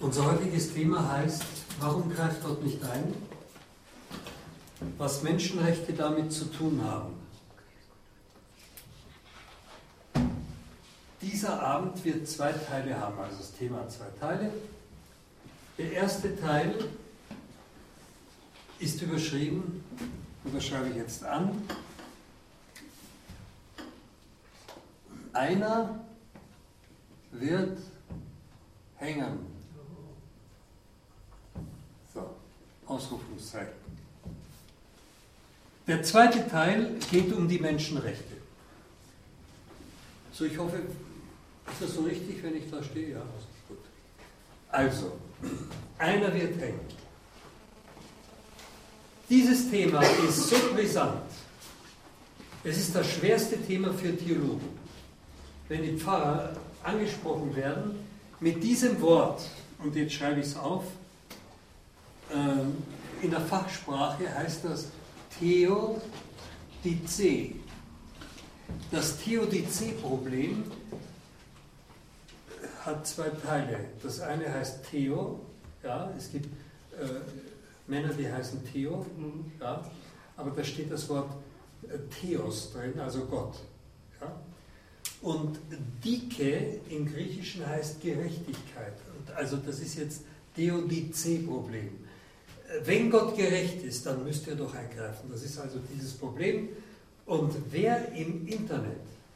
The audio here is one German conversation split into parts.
Unser heutiges Thema heißt, warum greift Gott nicht ein? Was Menschenrechte damit zu tun haben. Dieser Abend wird 2 Teile haben, also das Thema hat 2 Teile. Der erste Teil ist überschrieben, und das schreibe ich jetzt an, einer wird hängen. So, Ausrufungszeichen. Der zweite Teil geht um die Menschenrechte. So, ich hoffe, ist das so richtig, wenn ich da stehe? Ja, gut. Also, einer wird hängen. Dieses Thema ist so brisant. Es ist das schwerste Thema für Theologen. Wenn die Pfarrer angesprochen werden, mit diesem Wort, und jetzt schreibe ich es auf, in der Fachsprache heißt das Theodizee. Das Theodizee-Problem hat 2 Teile. Das eine heißt Theo, ja, es gibt Männer, die heißen Theo, ja, aber da steht das Wort Theos drin, also Gott. Ja. Und Dike im Griechischen heißt Gerechtigkeit. Und also das ist jetzt Theodizee-Problem. Wenn Gott gerecht ist, dann müsste er doch eingreifen. Das ist also dieses Problem. Und wer im Internet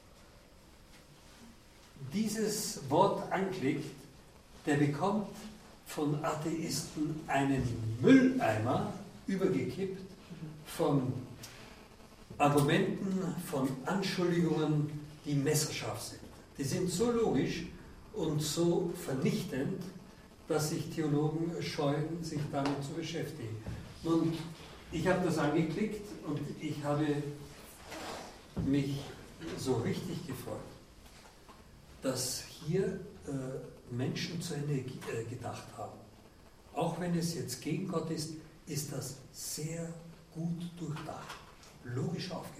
dieses Wort anklickt, der bekommt von Atheisten einen Mülleimer übergekippt von Argumenten, von Anschuldigungen, die messerscharf sind. Die sind so logisch und so vernichtend, dass sich Theologen scheuen, sich damit zu beschäftigen. Nun, ich habe das angeklickt und ich habe mich so richtig gefreut, dass hier Menschen zu Ende gedacht haben. Auch wenn es jetzt gegen Gott ist, ist das sehr gut durchdacht, logisch aufgebaut.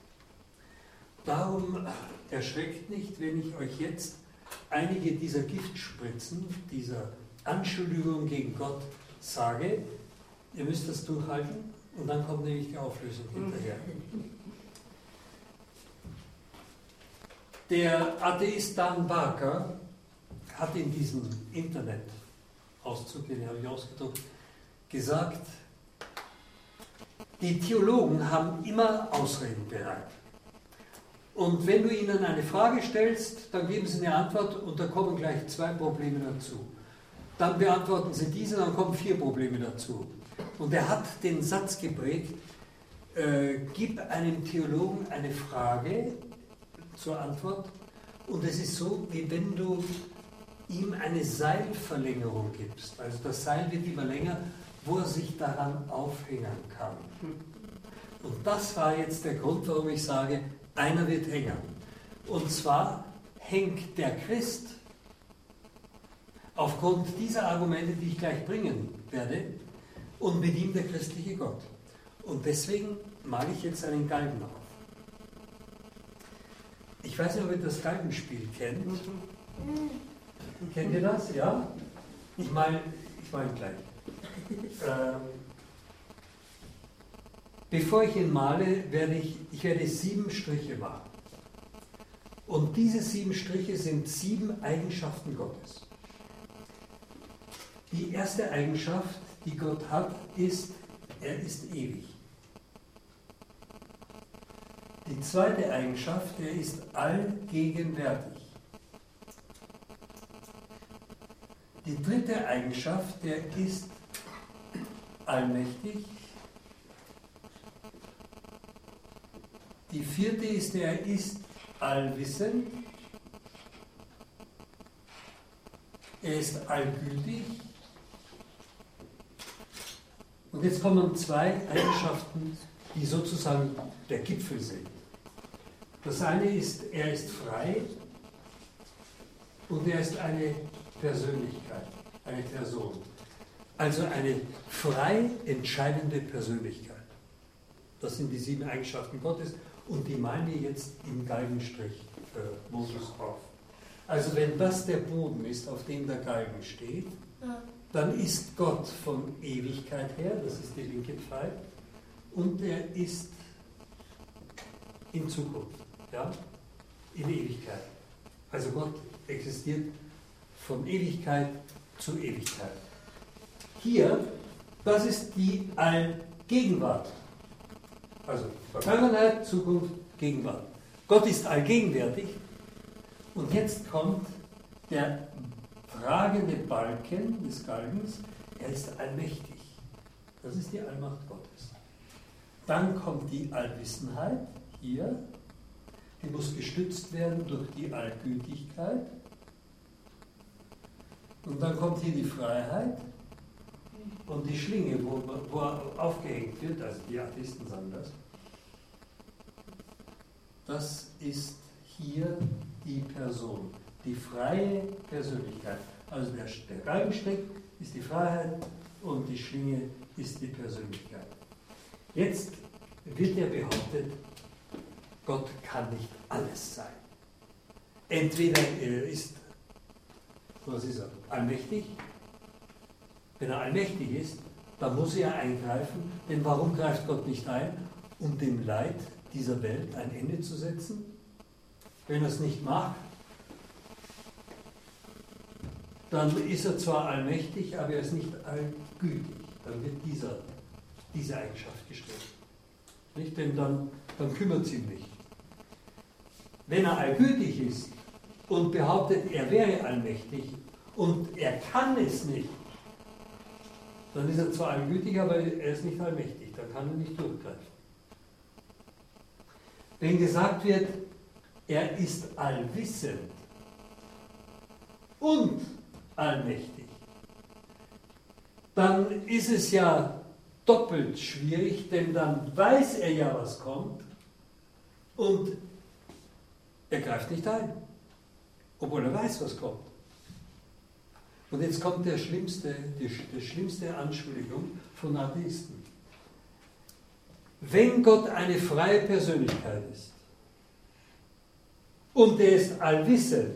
Darum erschreckt nicht, wenn ich euch jetzt einige dieser Giftspritzen, dieser Anschuldigungen gegen Gott sage. Ihr müsst das durchhalten und dann kommt nämlich die Auflösung hinterher. Der Atheist Dan Barker hat in diesem Internet-Auszug, den habe ich ausgedruckt, gesagt, die Theologen haben immer Ausreden bereit. Und wenn du ihnen eine Frage stellst, dann geben sie eine Antwort und da kommen gleich 2 Probleme dazu. Dann beantworten sie diese, dann kommen 4 Probleme dazu. Und er hat den Satz geprägt, gib einem Theologen eine Frage zur Antwort und es ist so, wie wenn du ihm eine Seilverlängerung gibst. Also das Seil wird immer länger, wo er sich daran aufhängen kann. Und das war jetzt der Grund, warum ich sage, einer wird hängen. Und zwar hängt der Christ aufgrund dieser Argumente, die ich gleich bringen werde, und mit ihm der christliche Gott. Und deswegen male ich jetzt einen Galgen auf. Ich weiß nicht, ob ihr das Galgenspiel kennt. Kennt ihr das? Ja? Ich meine gleich. Bevor ich ihn male, werde ich 7 Striche machen. Und diese 7 Striche sind 7 Eigenschaften Gottes. Die erste Eigenschaft, die Gott hat, ist, er ist ewig. Die zweite Eigenschaft, er ist allgegenwärtig. Die dritte Eigenschaft, er ist allmächtig. Die vierte ist, er ist allwissend. Er ist allgültig. Und jetzt kommen 2 Eigenschaften, die sozusagen der Gipfel sind. Das eine ist, er ist frei und er ist eine Persönlichkeit, eine Person. Also eine frei entscheidende Persönlichkeit. Das sind die 7 Eigenschaften Gottes und die malen wir jetzt im Galgenstrich für Moses auf. Also wenn das der Boden ist, auf dem der Galgen steht, dann ist Gott von Ewigkeit her, das ist die linke Pfeil, und er ist in Zukunft, ja, in Ewigkeit. Also Gott existiert von Ewigkeit zu Ewigkeit. Hier, das ist die Allgegenwart. Also Vergangenheit, Zukunft, Gegenwart. Gott ist allgegenwärtig und jetzt kommt der tragende Balken des Galgens, er ist allmächtig. Das ist die Allmacht Gottes. Dann kommt die Allwissenheit hier, die muss gestützt werden durch die Allgütigkeit. Und dann kommt hier die Freiheit und die Schlinge, wo er aufgehängt wird, also die Atheisten sagen das. Das ist hier die Person, die freie Persönlichkeit. Also der Galgenstrick ist die Freiheit und die Schlinge ist die Persönlichkeit. Jetzt wird ja behauptet, Gott kann nicht alles sein. Entweder er ist, was ist er, allmächtig. Wenn er allmächtig ist, dann muss er eingreifen. Denn warum greift Gott nicht ein? Um dem Leid dieser Welt ein Ende zu setzen? Wenn er es nicht macht, dann ist er zwar allmächtig, aber er ist nicht allgütig. Dann wird diese Eigenschaft gestellt. Nicht? Denn dann kümmert es ihn nicht. Wenn er allgütig ist und behauptet, er wäre allmächtig und er kann es nicht, dann ist er zwar allgütig, aber er ist nicht allmächtig. Dann kann er nicht durchgreifen. Wenn gesagt wird, er ist allwissend und allmächtig, dann ist es ja doppelt schwierig, denn dann weiß er ja, was kommt und er greift nicht ein, obwohl er weiß, was kommt. Und jetzt kommt die schlimmste Anschuldigung von Atheisten. Wenn Gott eine freie Persönlichkeit ist und er ist allwissend,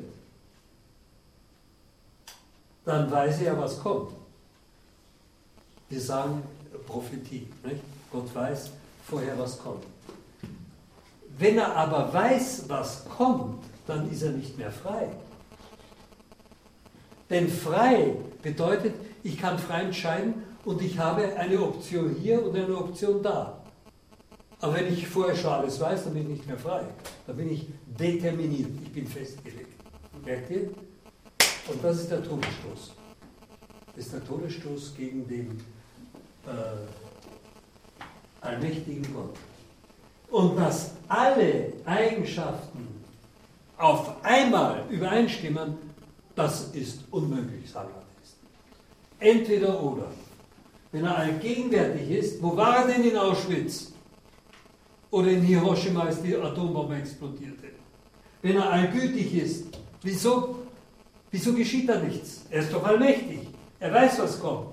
dann weiß er, was kommt. Wir sagen Prophetie. Nicht? Gott weiß vorher, was kommt. Wenn er aber weiß, was kommt, dann ist er nicht mehr frei. Denn frei bedeutet, ich kann frei entscheiden und ich habe eine Option hier und eine Option da. Aber wenn ich vorher schon alles weiß, dann bin ich nicht mehr frei. Dann bin ich determiniert, ich bin festgelegt. Merkt ihr? Und das ist der Todesstoß. Das ist der Todesstoß gegen den allmächtigen Gott. Und dass alle Eigenschaften auf einmal übereinstimmen, das ist unmöglich, sagen Atheisten. Entweder oder. Wenn er allgegenwärtig ist, wo war er denn in Auschwitz? Oder in Hiroshima, als die Atombombe explodierte? Wenn er allgütig ist, wieso geschieht da nichts? Er ist doch allmächtig. Er weiß, was kommt.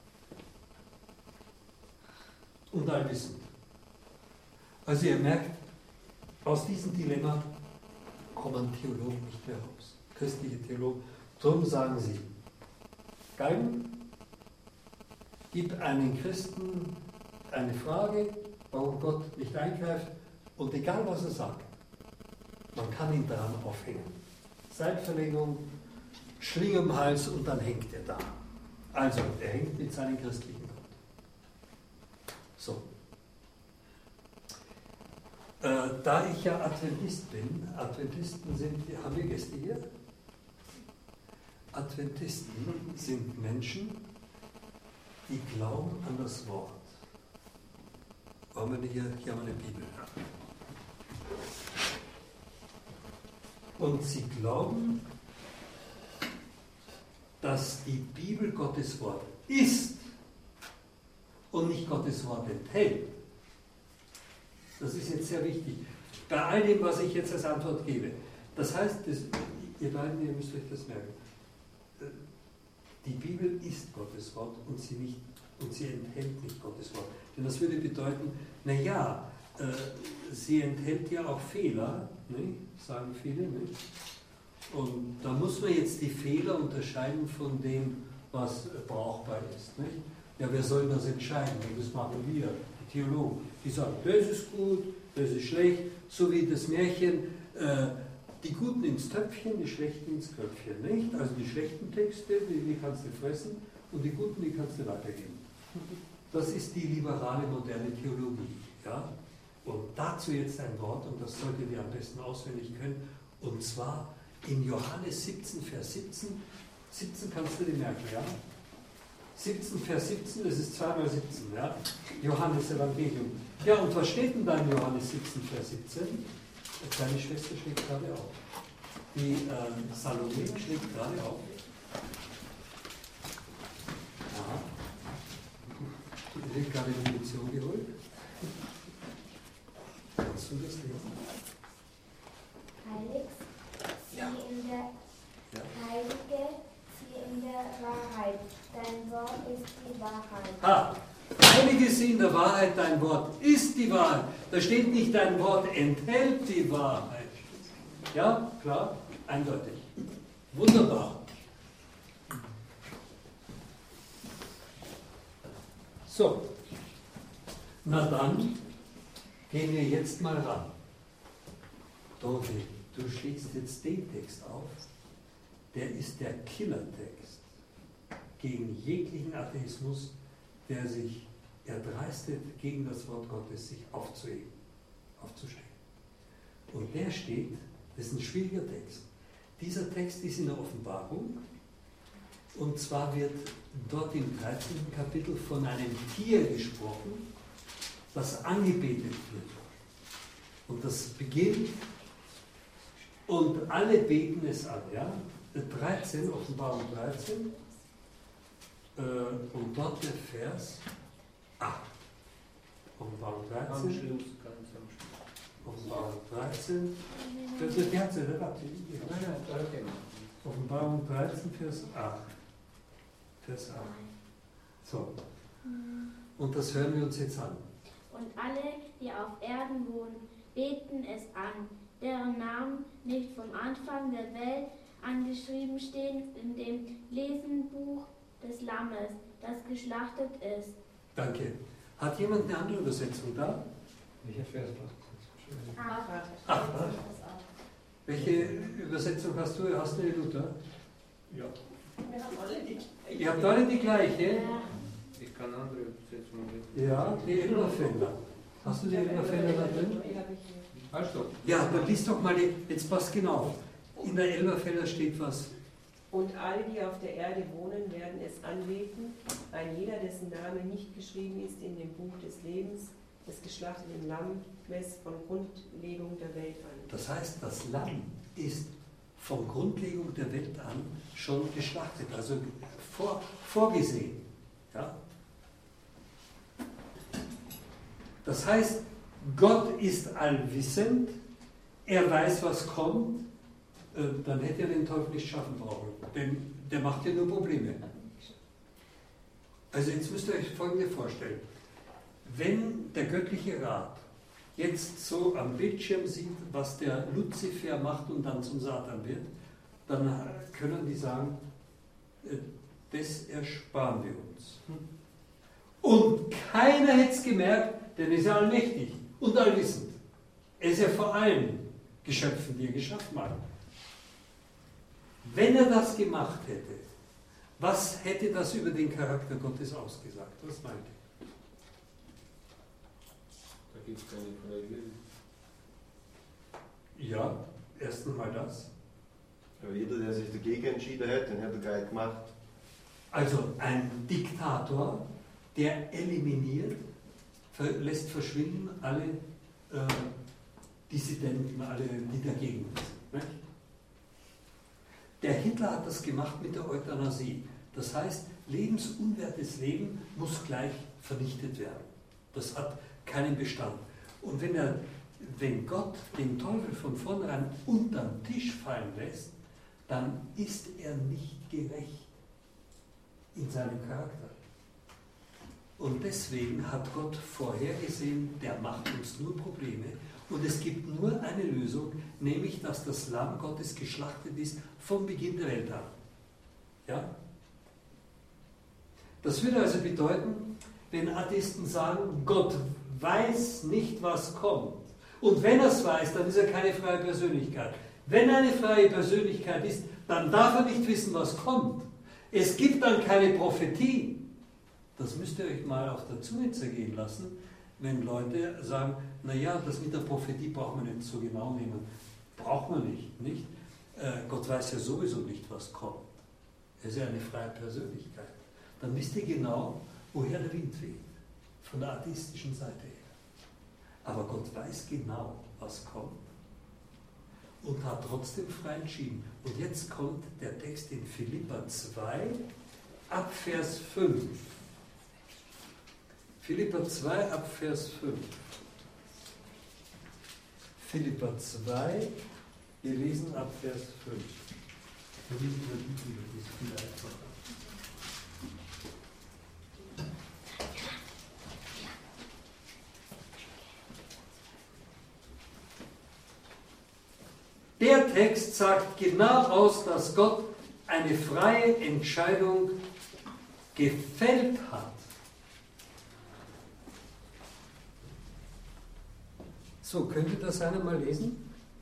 Und allwissend. Also ihr merkt, aus diesem Dilemma kommen Theologen nicht mehr raus. Christliche Theologen. Darum sagen sie, Galgen, gib einem Christen eine Frage, warum Gott nicht eingreift, und egal was er sagt, man kann ihn daran aufhängen. Seilverlegung, Schlinge um den Hals und dann hängt er da. Also, er hängt mit seinem christlichen Gott. So. Da ich ja Adventist bin, Adventisten haben wir Gäste hier? Adventisten sind Menschen, die glauben an das Wort. Hier haben wir eine Bibel. Und sie glauben, dass die Bibel Gottes Wort ist und nicht Gottes Wort enthält. Das ist jetzt sehr wichtig. Bei all dem, was ich jetzt als Antwort gebe. Das heißt, ihr beiden, ihr müsst euch das merken. Die Bibel ist Gottes Wort und sie enthält nicht Gottes Wort. Denn das würde bedeuten, naja, sie enthält ja auch Fehler, nicht? Sagen viele, nicht? Und da muss man jetzt die Fehler unterscheiden von dem, was brauchbar ist. Nicht? Ja, wer soll das entscheiden? Das machen wir, die Theologen. Die sagen, das ist gut, das ist schlecht, so wie das Märchen, die Guten ins Töpfchen, die Schlechten ins Köpfchen. Nicht? Also die schlechten Texte, die kannst du fressen, und die Guten, die kannst du weitergeben. Das ist die liberale, moderne Theologie. Ja? Und dazu jetzt ein Wort, und das solltet ihr am besten auswendig können, und zwar in Johannes 17, Vers 17. 17 kannst du dir merken, ja? 17, Vers 17, das ist 2 mal 17, ja? Johannes Evangelium. Ja, und was steht denn da in Johannes 17, Vers 17? Deine Schwester schlägt gerade auf. Die Salome schlägt gerade auf. Ja. Die wird gerade in die Munition geholt. Kannst du das lesen? Heilig, sie in der Heilige, sie in der Wahrheit. Dein Wort ist die Wahrheit. Ha! Heilige sie in der Wahrheit, dein Wort ist die Wahrheit. Da steht nicht, dein Wort enthält die Wahrheit. Ja, klar, eindeutig. Wunderbar. So, na dann gehen wir jetzt mal ran. Dorothy, du schlägst jetzt den Text auf, der ist der Killertext gegen jeglichen Atheismus, der sich erdreistet, gegen das Wort Gottes sich aufzustellen. Und der steht, das ist ein schwieriger Text. Dieser Text ist in der Offenbarung, und zwar wird dort im 13. Kapitel von einem Tier gesprochen, das angebetet wird. Und das beginnt, und alle beten es an. Ja? 13, Offenbarung 13, und dort der Vers 8. Offenbarung 13. Offenbarung 13. Offenbarung 13, Vers 8. Vers 8. So. Und das hören wir uns jetzt an. Und alle, die auf Erden wohnen, beten es an, deren Namen nicht vom Anfang der Welt angeschrieben stehen in dem Lesenbuch des Lammes, das geschlachtet ist. Danke. Hat jemand eine andere Übersetzung da? Welcher Vers? Welche Übersetzung hast du? Hast du eine Luther? Ja. Ihr habt alle die gleiche? Ich kann andere Übersetzungen lesen. Ja, die Elberfelder. Hast du die Elberfelder da drin? Also. Ja, dann liest doch mal, jetzt passt genau. In der Elberfelder steht was. Und alle, die auf der Erde wohnen, werden es anbeten, ein jeder, dessen Name nicht geschrieben ist in dem Buch des Lebens, des geschlachteten Lammes von Grundlegung der Welt an. Das heißt, das Lamm ist von Grundlegung der Welt an schon geschlachtet, also vorgesehen. Ja? Das heißt, Gott ist allwissend, er weiß, was kommt, dann hätte er den Teufel nicht schaffen brauchen, denn der macht ja nur Probleme. Also jetzt müsst ihr euch Folgendes vorstellen. Wenn der göttliche Rat jetzt so am Bildschirm sieht, was der Luzifer macht und dann zum Satan wird, dann können die sagen, das ersparen wir uns. Und keiner hätte es gemerkt, denn er ist ja allmächtig und allwissend. Er ist ja vor allen Geschöpfen, die er geschaffen hat. Wenn er das gemacht hätte, was hätte das über den Charakter Gottes ausgesagt? Was meint ihr? Da gibt es keine freie Wille. Ja, erst einmal das. Aber jeder, der sich dagegen entschieden hätte, den hätte er gleich gemacht. Also ein Diktator, der eliminiert, lässt verschwinden alle Dissidenten, alle, die dagegen sind. Nicht? Der Hitler hat das gemacht mit der Euthanasie. Das heißt, lebensunwertes Leben muss gleich vernichtet werden. Das hat keinen Bestand. Und wenn Gott den Teufel von vornherein unterm Tisch fallen lässt, dann ist er nicht gerecht in seinem Charakter. Und deswegen hat Gott vorhergesehen, der macht uns nur Probleme. Und es gibt nur eine Lösung, nämlich, dass das Lamm Gottes geschlachtet ist vom Beginn der Welt an. Ja? Das würde also bedeuten, wenn Atheisten sagen, Gott weiß nicht, was kommt. Und wenn er es weiß, dann ist er keine freie Persönlichkeit. Wenn er eine freie Persönlichkeit ist, dann darf er nicht wissen, was kommt. Es gibt dann keine Prophetie. Das müsst ihr euch mal auf der Zunge zergehen lassen, wenn Leute sagen, naja, das mit der Prophetie braucht man nicht so genau nehmen. Braucht man nicht? Gott weiß ja sowieso nicht, was kommt. Er ist ja eine freie Persönlichkeit. Dann wisst ihr genau, woher der Wind weht. Von der atheistischen Seite her. Aber Gott weiß genau, was kommt und hat trotzdem frei entschieden. Und jetzt kommt der Text in Philipper 2, ab Vers 5. Philipper 2, ab Vers 5. Philipper 2, wir lesen ab Vers 5. Wir lesen über die Bibel, die ist viel einfacher. Der Text sagt genau aus, dass Gott eine freie Entscheidung gefällt hat. So, könnte das einer mal lesen?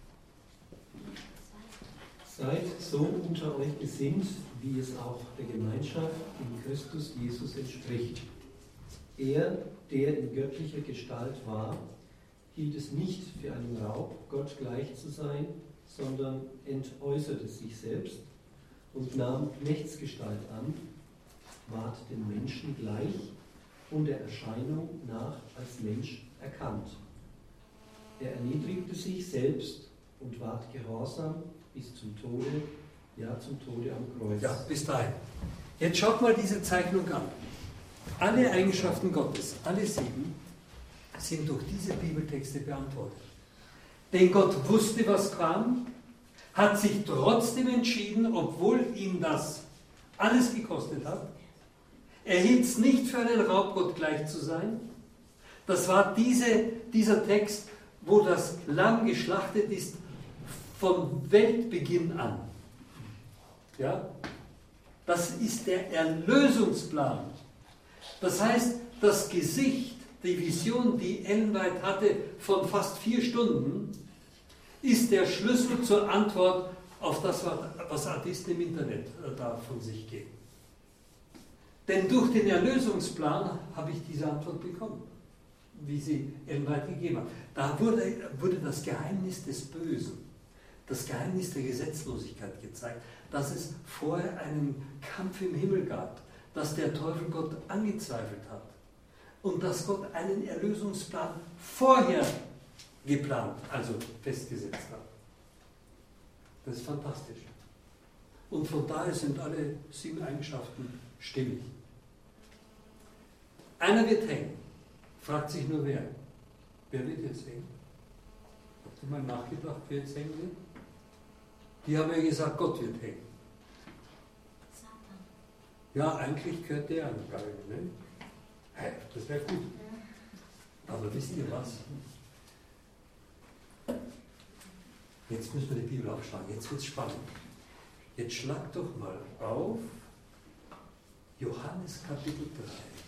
Seid so unter euch gesinnt, wie es auch der Gemeinschaft in Christus Jesus entspricht. Er, der in göttlicher Gestalt war, hielt es nicht für einen Raub, Gott gleich zu sein, sondern entäußerte sich selbst und nahm Knechtsgestalt an, ward den Menschen gleich und der Erscheinung nach als Mensch erkannt. Er erniedrigte sich selbst und ward gehorsam bis zum Tode, ja zum Tode am Kreuz. Ja, bis dahin. Jetzt schaut mal diese Zeichnung an. Alle Eigenschaften Gottes, alle 7, sind durch diese Bibeltexte beantwortet. Denn Gott wusste, was kam, hat sich trotzdem entschieden, obwohl ihn das alles gekostet hat. Er hielt es nicht für einen Raub, Gott gleich zu sein. Das war dieser Text, wo das Lamm geschlachtet ist von Weltbeginn an. Ja? Das ist der Erlösungsplan. Das heißt, das Gesicht, die Vision, die Ellen White hatte von fast 4 Stunden, ist der Schlüssel zur Antwort auf das, was Atheisten im Internet da von sich geben. Denn durch den Erlösungsplan habe ich diese Antwort bekommen, wie sie Ellen White gegeben hat. Da wurde das Geheimnis des Bösen, das Geheimnis der Gesetzlosigkeit gezeigt, dass es vorher einen Kampf im Himmel gab, dass der Teufel Gott angezweifelt hat und dass Gott einen Erlösungsplan vorher geplant, also festgesetzt hat. Das ist fantastisch. Und von daher sind alle 7 Eigenschaften stimmig. Einer wird hängen. Fragt sich nur wer. Wer wird jetzt hängen? Habt ihr mal nachgedacht, wer jetzt hängen wird? Die haben ja gesagt, Gott wird hängen. Ja, eigentlich gehört der an die Galgen, ne? Hey, das wäre gut. Aber wisst ihr was? Jetzt müssen wir die Bibel aufschlagen, jetzt wird es spannend. Jetzt schlag doch mal auf Johannes Kapitel 3.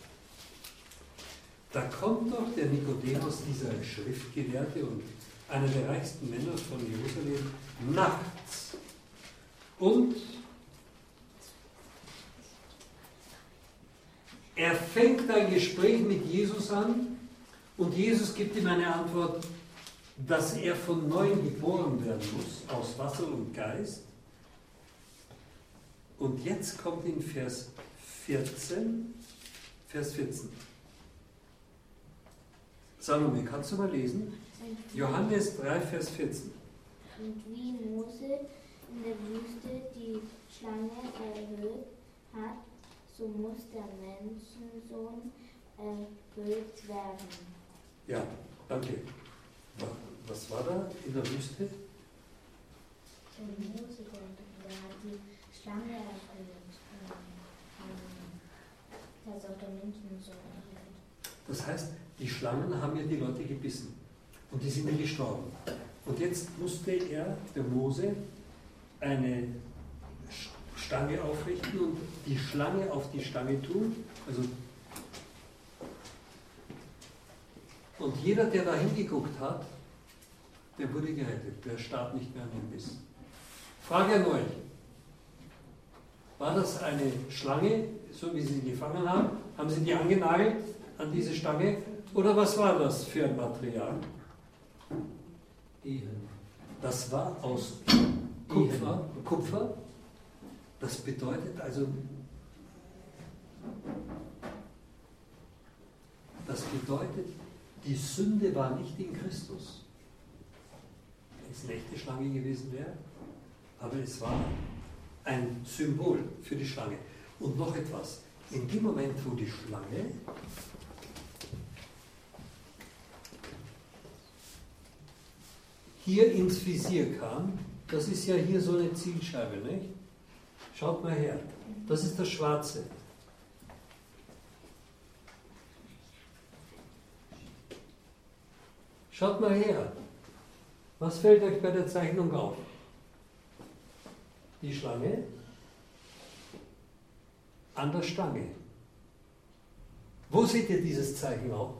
Da kommt doch der Nikodemus, dieser Schriftgelehrte und einer der reichsten Männer von Jerusalem, nachts. Und er fängt ein Gespräch mit Jesus an und Jesus gibt ihm eine Antwort, dass er von neuem geboren werden muss, aus Wasser und Geist. Und jetzt kommt in Vers 14. Salome, kannst du mal lesen? Johannes 3, Vers 14. Und wie Mose in der Wüste die Schlange erhöht hat, so muss der Menschensohn erhöht werden. Ja, danke. Was war da in der Wüste? Mose, der hat die Schlange erhöht. Der soll der Menschensohn erhöht. Das heißt, die Schlangen haben ja die Leute gebissen und die sind ja gestorben. Und jetzt musste er, der Mose, eine Stange aufrichten und die Schlange auf die Stange tun. Also, und jeder, der da hingeguckt hat, der wurde gerettet. Der starb nicht mehr an dem Biss. Frage an euch. War das eine Schlange, so wie sie sie gefangen haben? Haben sie die angenagelt an diese Stange? Oder was war das für ein Material? Ehen. Das war aus Kupfer. Das bedeutet also, die Sünde war nicht in Christus. Wenn es eine echte Schlange gewesen wäre, aber es war ein Symbol für die Schlange. Und noch etwas, in dem Moment, wo die Schlange hier ins Visier kam, das ist ja hier so eine Zielscheibe, nicht? Schaut mal her, das ist das Schwarze. Schaut mal her, was fällt euch bei der Zeichnung auf? Die Schlange an der Stange. Wo seht ihr dieses Zeichen auch?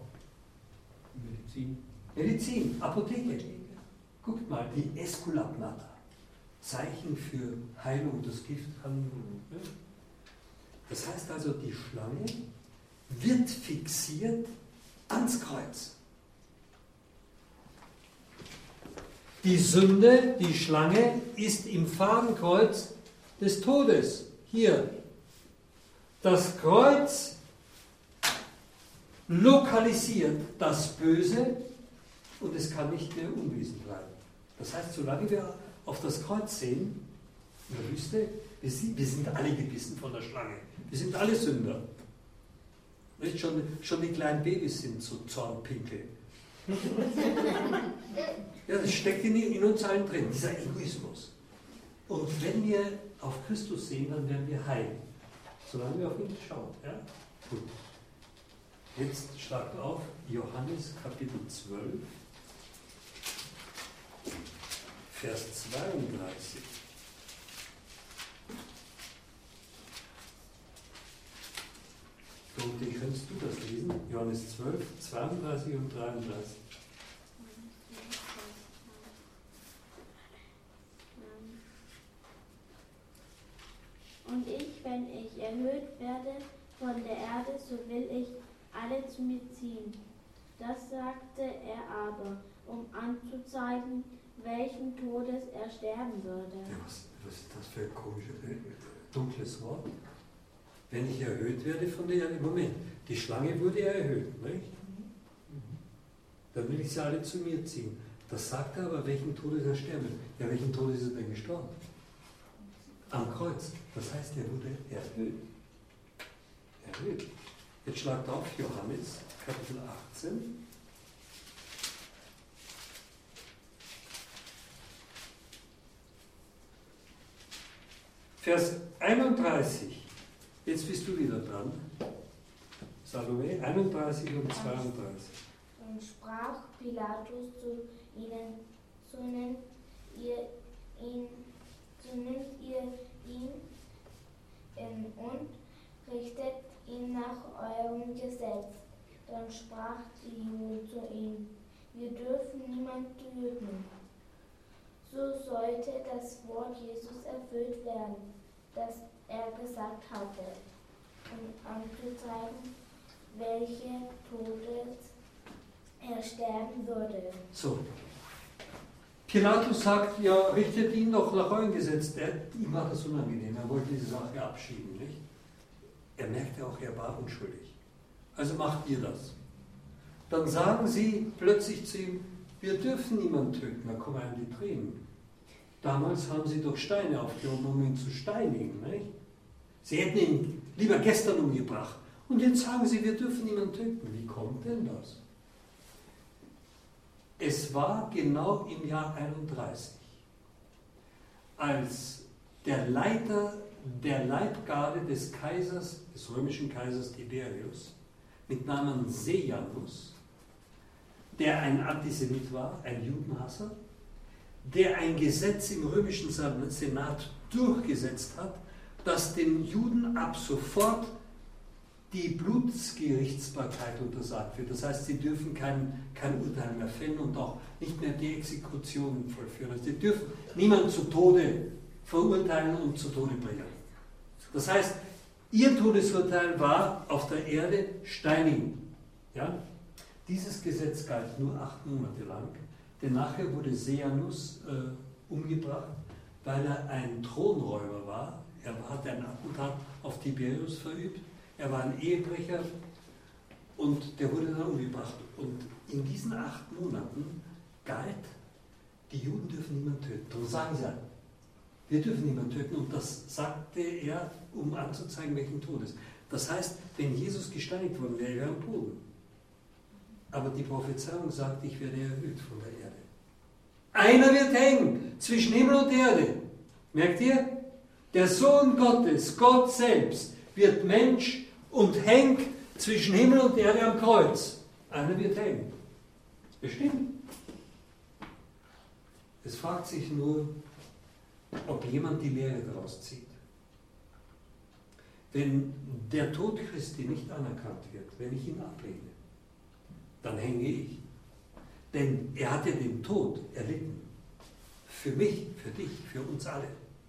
Medizin, Apotheke. Guckt mal, die Esculapnata. Zeichen für Heilung, das Gift kann. Das heißt also, die Schlange wird fixiert ans Kreuz. Die Sünde, die Schlange, ist im Fadenkreuz des Todes. Hier. Das Kreuz lokalisiert das Böse und es kann nicht mehr unwesend bleiben. Das heißt, solange wir auf das Kreuz sehen, in der Wüste, wir sind alle gebissen von der Schlange. Wir sind alle Sünder. Nicht? Schon die kleinen Babys sind so Zornpinkel. Ja, das steckt in uns allen drin, dieser Egoismus. Und wenn wir auf Christus sehen, dann werden wir heil. Solange wir auf ihn schauen. Ja? Gut. Jetzt schlagt auf Johannes Kapitel 12, Vers 32. Dorothee, kannst du das lesen? Johannes 12, 32 und 33. Und ich, wenn ich erhöht werde von der Erde, so will ich alle zu mir ziehen. Das sagte er aber, um anzuzeigen, welchen Todes er sterben würde. Ja, was ist das für ein komisches, dunkles Wort? Wenn ich erhöht werde von der Erde, Moment, die Schlange wurde ja erhöht, nicht? Dann will ich sie alle zu mir ziehen. Das sagt er aber, welchen Todes er sterben wird. Ja, welchen Todes ist er denn gestorben? Am Kreuz. Das heißt, er wurde erhöht. Erhöht. Jetzt schlagt auf Johannes, Kapitel 18. Vers 31. Jetzt bist du wieder dran. Salome, 31 und 32. Und sprach Pilatus zu ihnen, so nennt ihr ihn und richtet ihn nach eurem Gesetz. Dann sprach die Juden zu ihm, wir dürfen niemand töten. So sollte das Wort Jesus erfüllt werden, das er gesagt hatte, um anzuzeigen, welche Todes er sterben würde. So. Pilatus sagt, ja, richtet ihn doch nach eurem Gesetz. Ihm war das unangenehm, er wollte diese Sache abschieben, nicht? Er merkte auch, er war unschuldig. Also macht ihr das. Dann sagen sie plötzlich zu ihm, wir dürfen niemanden töten, da kommen einem die Tränen. Damals haben sie doch Steine aufgehoben, um ihn zu steinigen, nicht? Sie hätten ihn lieber gestern umgebracht. Und jetzt sagen sie, wir dürfen niemanden töten. Wie kommt denn das? Es war genau im Jahr 31, als der Leiter der Leibgarde des Kaisers, des römischen Kaisers Tiberius, mit Namen Sejanus, der ein Antisemit war, ein Judenhasser, der ein Gesetz im römischen Senat durchgesetzt hat, das den Juden ab sofort die Blutsgerichtsbarkeit untersagt wird. Das heißt, sie dürfen kein Urteil mehr fällen und auch nicht mehr die Exekutionen vollführen. Also sie dürfen niemanden zu Tode verurteilen und zu Tode bringen. Das heißt, ihr Todesurteil war auf der Erde Steinigen. Ja? Dieses Gesetz galt nur 8 Monate lang, denn nachher wurde Sejanus umgebracht, weil er ein Thronräuber war. Er hatte ein Attentat auf Tiberius verübt. Er war ein Ehebrecher und der wurde dann umgebracht. Und in diesen 8 Monaten galt, die Juden dürfen niemanden töten. Darum sagen sie, wir dürfen niemanden töten. Und das sagte er, um anzuzeigen, welchen Todes. Das heißt, wenn Jesus gesteinigt worden wäre, wäre er am Boden. Aber die Prophezeiung sagt, ich werde erhöht von der Erde. Einer wird hängen zwischen Himmel und Erde. Merkt ihr? Der Sohn Gottes, Gott selbst, wird Mensch und hängt zwischen Himmel und Erde am Kreuz. Einer wird hängen. Bestimmt. Es fragt sich nur, ob jemand die Lehre daraus zieht. Wenn der Tod Christi nicht anerkannt wird, wenn ich ihn ablehne, dann hänge ich. Denn er hat ja den Tod erlitten. Für mich, für dich, für uns alle.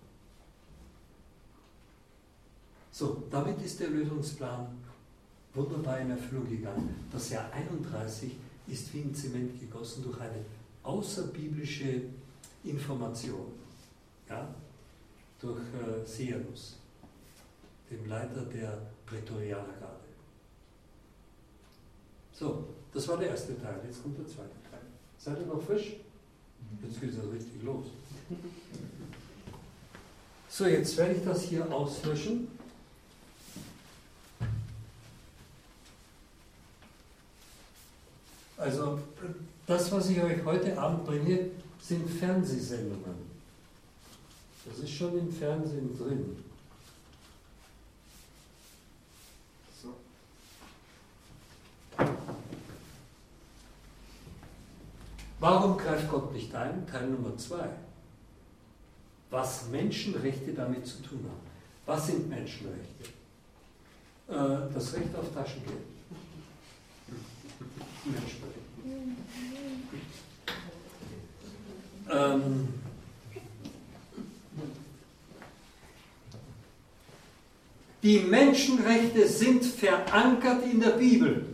So, damit ist der Lösungsplan wunderbar in Erfüllung gegangen. Das Jahr 31 ist wie in Zement gegossen durch eine außerbiblische Information. Ja? Durch Sejanus, dem Leiter der Prätorianergarde. So, das war der erste Teil. Jetzt kommt der zweite Teil. Seid ihr noch frisch? Jetzt geht es also richtig los. So, jetzt werde ich das hier auslöschen. Also, das, was ich euch heute Abend bringe, sind Fernsehsendungen. Das ist schon im Fernsehen drin. So. Warum greift Gott nicht ein? Teil Nummer 2. Was Menschenrechte damit zu tun haben. Was sind Menschenrechte? Das Recht auf Taschengeld. Menschenrechte. Die Menschenrechte sind verankert in der Bibel.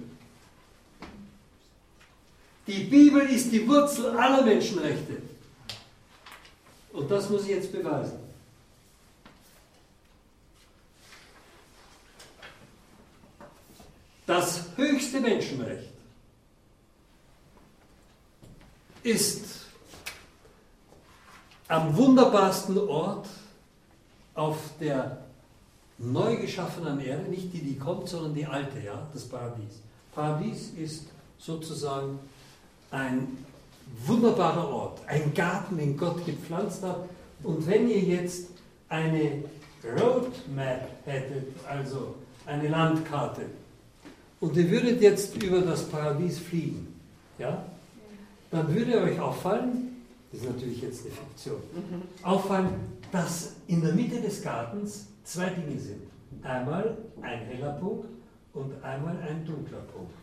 Die Bibel ist die Wurzel aller Menschenrechte. Und das muss ich jetzt beweisen. Das höchste Menschenrecht ist am wunderbarsten Ort auf der neu geschaffenen Erde, nicht die kommt, sondern die alte, ja, das Paradies. Paradies ist sozusagen ein wunderbarer Ort, ein Garten, den Gott gepflanzt hat. Und wenn ihr jetzt eine Roadmap hättet, also eine Landkarte, und ihr würdet jetzt über das Paradies fliegen, ja, dann würde euch auffallen, das ist natürlich jetzt eine Fiktion, auffallen, dass in der Mitte des Gartens 2 Dinge sind. Einmal ein heller Punkt und einmal ein dunkler Punkt.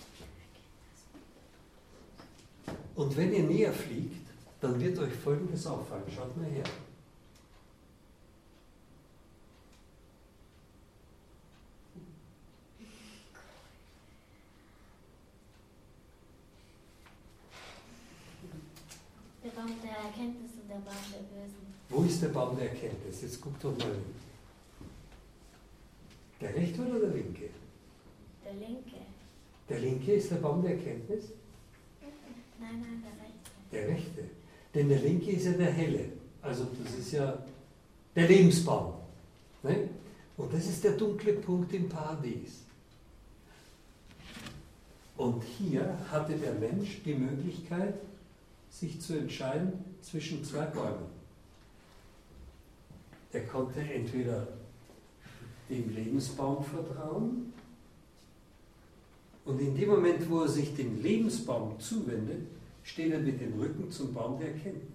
Und wenn ihr näher fliegt, dann wird euch Folgendes auffallen. Schaut mal her. Der Baum der Erkenntnis und der Baum der Bösen. Wo ist der Baum der Erkenntnis? Jetzt guckt doch mal hin. Der rechte oder der linke? Der linke. Der linke ist der Baum der Erkenntnis? Nein, der rechte. Der rechte. Denn der linke ist ja der helle. Also das ist ja der Lebensbaum. Ne? Und das ist der dunkle Punkt im Paradies. Und hier hatte der Mensch die Möglichkeit, sich zu entscheiden zwischen 2 Bäumen. Er konnte entweder dem Lebensbaum vertrauen Und in dem Moment, wo er sich dem Lebensbaum zuwendet, steht er mit dem Rücken zum Baum der Erkenntnis.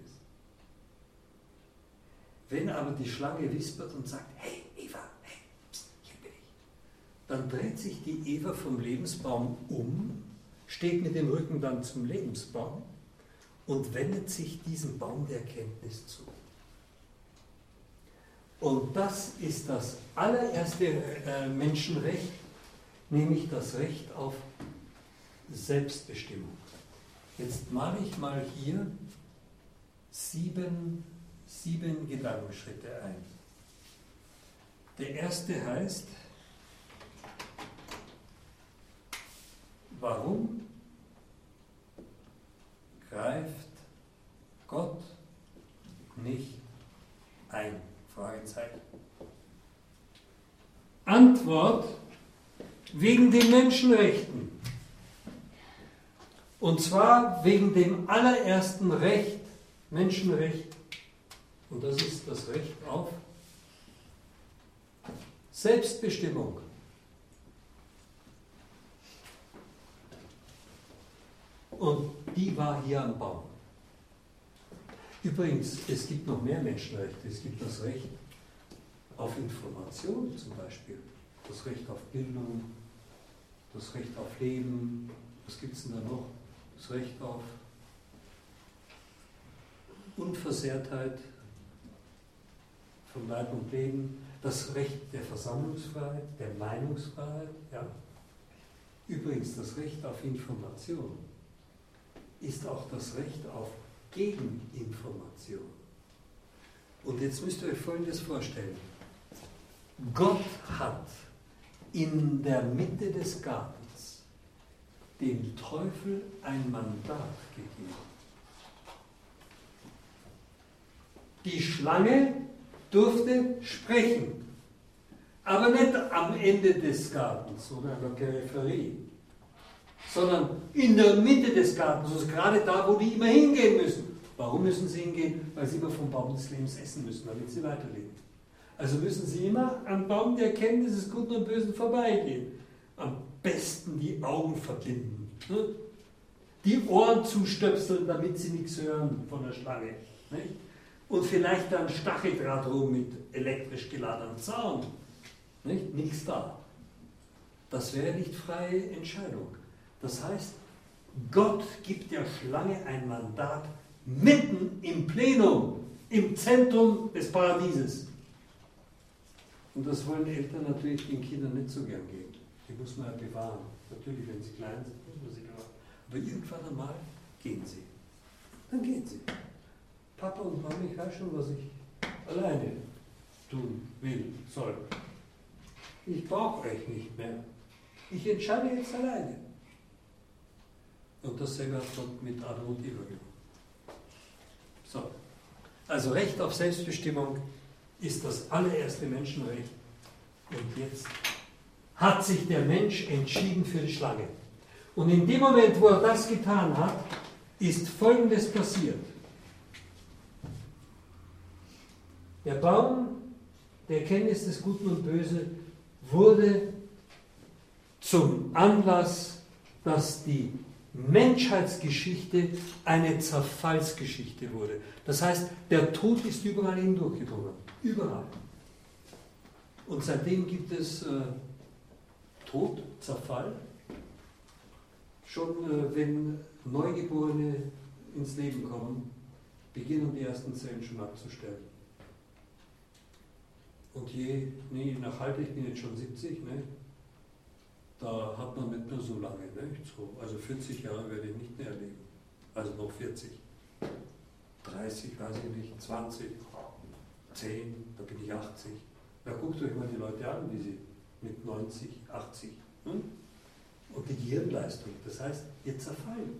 Wenn aber die Schlange wispert und sagt, hey Eva, hey, pst, hier bin ich, dann dreht sich die Eva vom Lebensbaum um, steht mit dem Rücken dann zum Lebensbaum und wendet sich diesem Baum der Erkenntnis zu. Und das ist das allererste Menschenrecht, nämlich das Recht auf Selbstbestimmung. Jetzt male ich mal hier sieben Gedankenschritte ein. Der erste heißt, warum greift Gott nicht ein? Fragezeichen. Antwort, wegen den Menschenrechten. Und zwar wegen dem allerersten Recht, Menschenrecht, und das ist das Recht auf Selbstbestimmung. Und die war hier am Baum. Übrigens, es gibt noch mehr Menschenrechte. Es gibt das Recht auf Information zum Beispiel, das Recht auf Bildung, das Recht auf Leben. Was gibt es denn da noch? Das Recht auf Unversehrtheit von Leib und Leben, das Recht der Versammlungsfreiheit, der Meinungsfreiheit. Ja. Übrigens, das Recht auf Information ist auch das Recht auf Gegeninformation. Und jetzt müsst ihr euch Folgendes vorstellen. Gott hat in der Mitte des Gartens dem Teufel ein Mandat gegeben. Die Schlange durfte sprechen, aber nicht am Ende des Gartens oder an der Peripherie, sondern in der Mitte des Gartens, also gerade da, wo die immer hingehen müssen. Warum müssen sie hingehen? Weil sie immer vom Baum des Lebens essen müssen, damit sie weiterleben. Also müssen sie immer am Baum der Erkenntnis des Guten und Bösen vorbeigehen. Am besten die Augen verbinden. Die Ohren zustöpseln, damit sie nichts hören von der Schlange. Nicht? Und vielleicht dann Stacheldraht rum mit elektrisch geladenem Zaun. Nicht? Nichts da. Das wäre nicht freie Entscheidung. Das heißt, Gott gibt der Schlange ein Mandat mitten im Plenum, im Zentrum des Paradieses. Und das wollen die Eltern natürlich den Kindern nicht so gern geben. Die muss man ja bewahren. Natürlich, wenn sie klein sind, muss man sie bewahren. Aber irgendwann einmal gehen sie. Dann gehen sie. Papa und Mama, ich weiß schon, was ich alleine tun will, soll. Ich brauche euch nicht mehr. Ich entscheide jetzt alleine. Und dasselbe hat Gott mit Adam und Eva gemacht. So. Also Recht auf Selbstbestimmung ist das allererste Menschenrecht. Und jetzt hat sich der Mensch entschieden für die Schlange. Und in dem Moment, wo er das getan hat, ist Folgendes passiert. Der Baum der Erkenntnis des Guten und Bösen wurde zum Anlass, dass die Menschheitsgeschichte eine Zerfallsgeschichte wurde. Das heißt, der Tod ist überall hindurchgedrungen. Überall. Und seitdem gibt es Tod, Zerfall. Schon wenn Neugeborene ins Leben kommen, beginnen die ersten Zellen schon abzusterben. Und je nach ich bin jetzt schon 70, ne? Da hat man nicht mehr so lange. Nicht? So, also 40 Jahre werde ich nicht mehr erleben. Also noch 40. 30, weiß ich nicht, 20, 10, da bin ich 80. Da guckt euch mal die Leute an, wie sie mit 90, 80. Hm? Und die Gehirnleistung, das heißt, ihr zerfallen.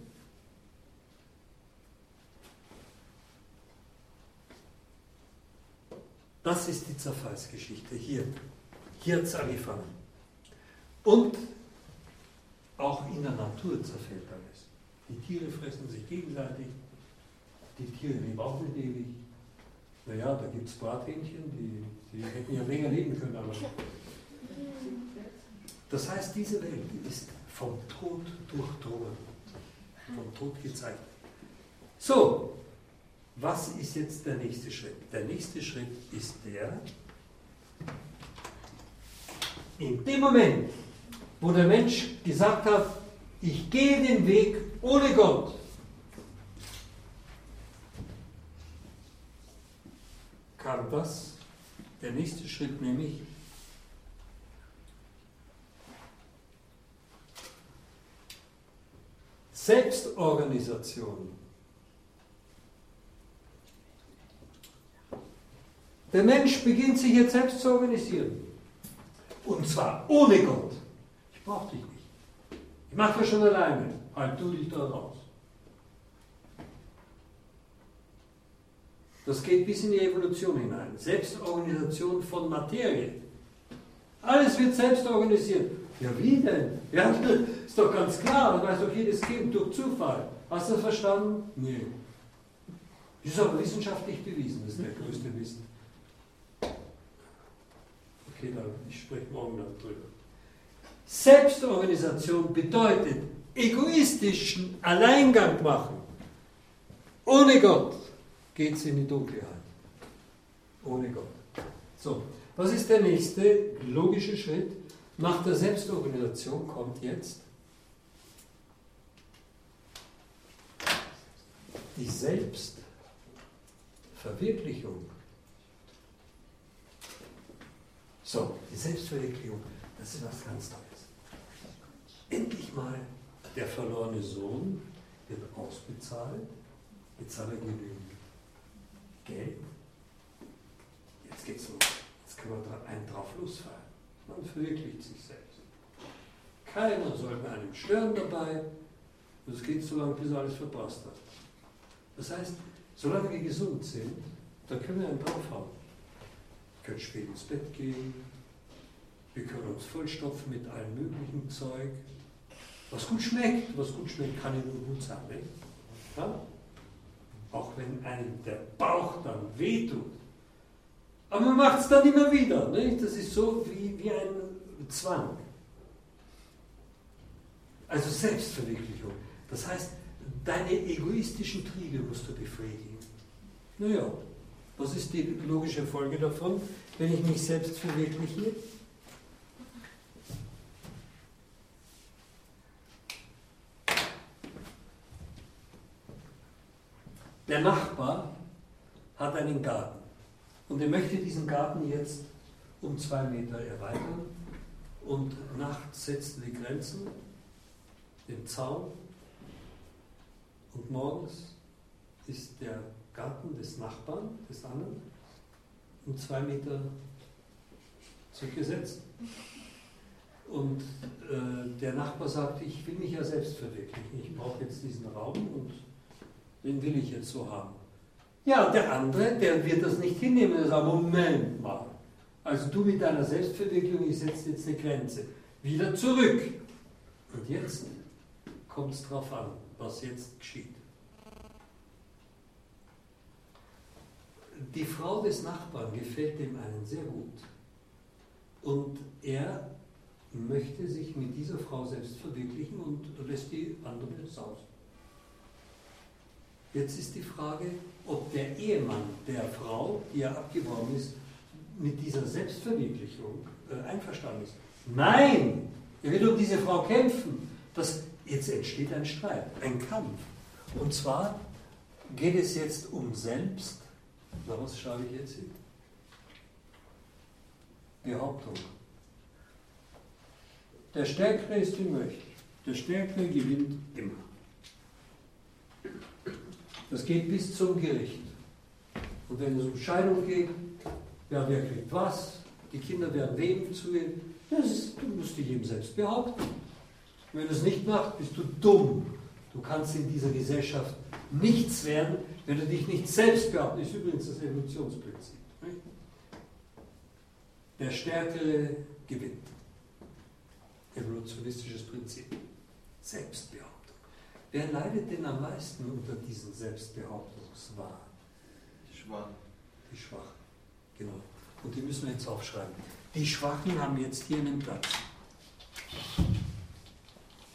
Das ist die Zerfallsgeschichte hier. Hier hat es angefangen. Und auch in der Natur zerfällt alles. Die Tiere fressen sich gegenseitig, die Tiere leben auch nicht ewig. Naja, da gibt es Brathähnchen, die hätten ja länger leben können. Aber das heißt, diese Welt ist vom Tod durchdrungen, vom Tod gezeichnet. So, was ist jetzt der nächste Schritt? Der nächste Schritt ist der, in dem Moment, wo der Mensch gesagt hat, ich gehe den Weg ohne Gott, kam das, der nächste Schritt, nämlich Selbstorganisation. Der Mensch beginnt sich jetzt selbst zu organisieren. Und zwar ohne Gott. Ich brauche dich nicht. Ich mache das schon alleine. Halt du dich da raus. Das geht bis in die Evolution hinein. Selbstorganisation von Materie. Alles wird selbst organisiert. Ja, wie denn? Ja, ist doch ganz klar. Das weiß doch jedes Kind durch Zufall. Hast du das verstanden? Nee. Das ist aber wissenschaftlich bewiesen. Das ist der größte Wissen. Okay, ich spreche morgen dann drüber. Selbstorganisation bedeutet egoistischen Alleingang machen. Ohne Gott geht es in die Dunkelheit. Ohne Gott. So, was ist der nächste logische Schritt? Nach der Selbstorganisation kommt jetzt die Selbstverwirklichung. So, die Selbstverwirklichung, das ist was ganz Tolles. Endlich mal, der verlorene Sohn wird ausbezahlt, jetzt hat er genügend Geld, jetzt geht's los, jetzt kann man einen drauf losfallen. Man verwirklicht sich selbst. Keiner soll bei einem stören dabei, das geht so lange, bis alles verpasst hat. Das heißt, solange wir gesund sind, da können wir einen draufhauen. Wir können spät ins Bett gehen, wir können uns vollstopfen mit allem möglichen Zeug. Was gut schmeckt kann ja nur gut sein. Nicht? Ja? Auch wenn einem der Bauch dann wehtut. Aber man macht es dann immer wieder. Nicht? Das ist so wie ein Zwang. Also Selbstverwirklichung. Das heißt, deine egoistischen Triebe musst du befriedigen. Naja, was ist die logische Folge davon, wenn ich mich selbst verwirkliche? Der Nachbar hat einen Garten und er möchte diesen Garten jetzt um 2 Meter erweitern und nachts setzt er die Grenzen, den Zaun und morgens ist der Garten des Nachbarn, des anderen, um 2 Meter zurückgesetzt. Und der Nachbar sagt, ich will mich ja selbst verwirklichen, ich brauche jetzt diesen Raum und den will ich jetzt so haben. Ja, der andere, der wird das nicht hinnehmen, der sagt, Moment mal, also du mit deiner Selbstverwirklichung, ich setze jetzt eine Grenze. Wieder zurück. Und jetzt kommt es darauf an, was jetzt geschieht. Die Frau des Nachbarn gefällt dem einen sehr gut. Und er möchte sich mit dieser Frau selbst verwirklichen und lässt die andere sausen. Jetzt ist die Frage, ob der Ehemann der Frau, die ja abgeworben ist, mit dieser Selbstverwirklichung einverstanden ist. Nein! Er will um diese Frau kämpfen. Jetzt entsteht ein Streit, ein Kampf. Und zwar geht es jetzt um Selbst. Na, was schreibe ich jetzt hin? Behauptung. Der Stärkere ist die Macht. Der Stärkere gewinnt immer. Das geht bis zum Gericht. Und wenn es um Scheidung geht, ja, wer kriegt was? Die Kinder werden wem zu ihm. Du musst dich eben selbst behaupten. Wenn du es nicht machst, bist du dumm. Du kannst in dieser Gesellschaft nichts werden, wenn du dich nicht selbst behauptest. Das ist übrigens das Evolutionsprinzip. Nicht? Der Stärkere gewinnt. Evolutionistisches Prinzip. Selbstbehauptung. Wer leidet denn am meisten unter diesen Selbstbehauptungswahn? Die Schwachen. Die Schwachen, genau. Und die müssen wir jetzt aufschreiben. Die Schwachen haben jetzt hier einen Platz.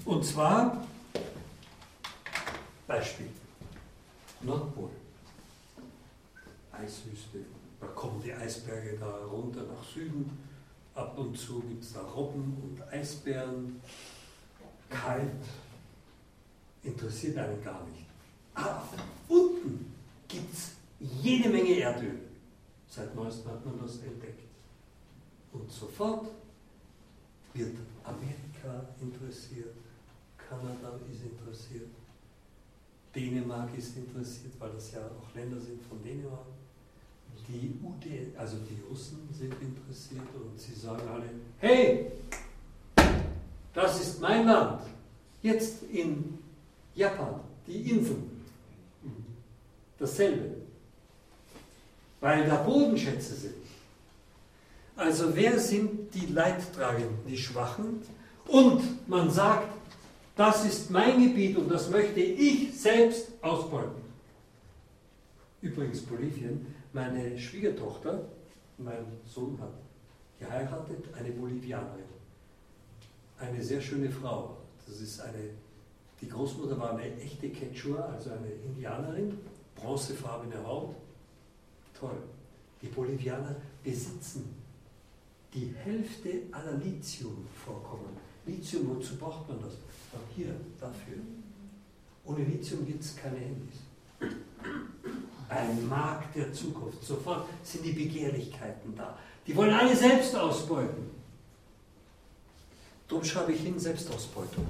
Und zwar, Beispiel, Nordpol, Eiswüste, da kommen die Eisberge da runter nach Süden, ab und zu gibt es da Robben und Eisbären, kalt, interessiert einen gar nicht. Aber unten gibt es jede Menge Erdöl. Seit neuestem hat man das entdeckt. Und sofort wird Amerika interessiert, Kanada ist interessiert, Dänemark ist interessiert, weil das ja auch Länder sind von Dänemark. Die also die Russen sind interessiert und sie sagen alle, hey, das ist mein Land. Jetzt in Japan, die Inseln. Dasselbe. Weil da Bodenschätze sind. Also wer sind die Leidtragenden, die Schwachen? Und man sagt, das ist mein Gebiet und das möchte ich selbst ausbeuten. Übrigens Bolivien, meine Schwiegertochter, mein Sohn hat geheiratet, eine Bolivianerin. Eine sehr schöne Frau. Das ist die Großmutter war eine echte Quechua, also eine Indianerin, bronzefarbene Haut. Toll. Die Bolivianer besitzen die Hälfte aller Lithiumvorkommen. Lithium, wozu braucht man das? Hier, dafür. Ohne Lithium gibt es keine Handys. Ein Markt der Zukunft. Sofort sind die Begehrlichkeiten da. Die wollen alle selbst ausbeuten. Darum schreibe ich hin, Selbstausbeutung.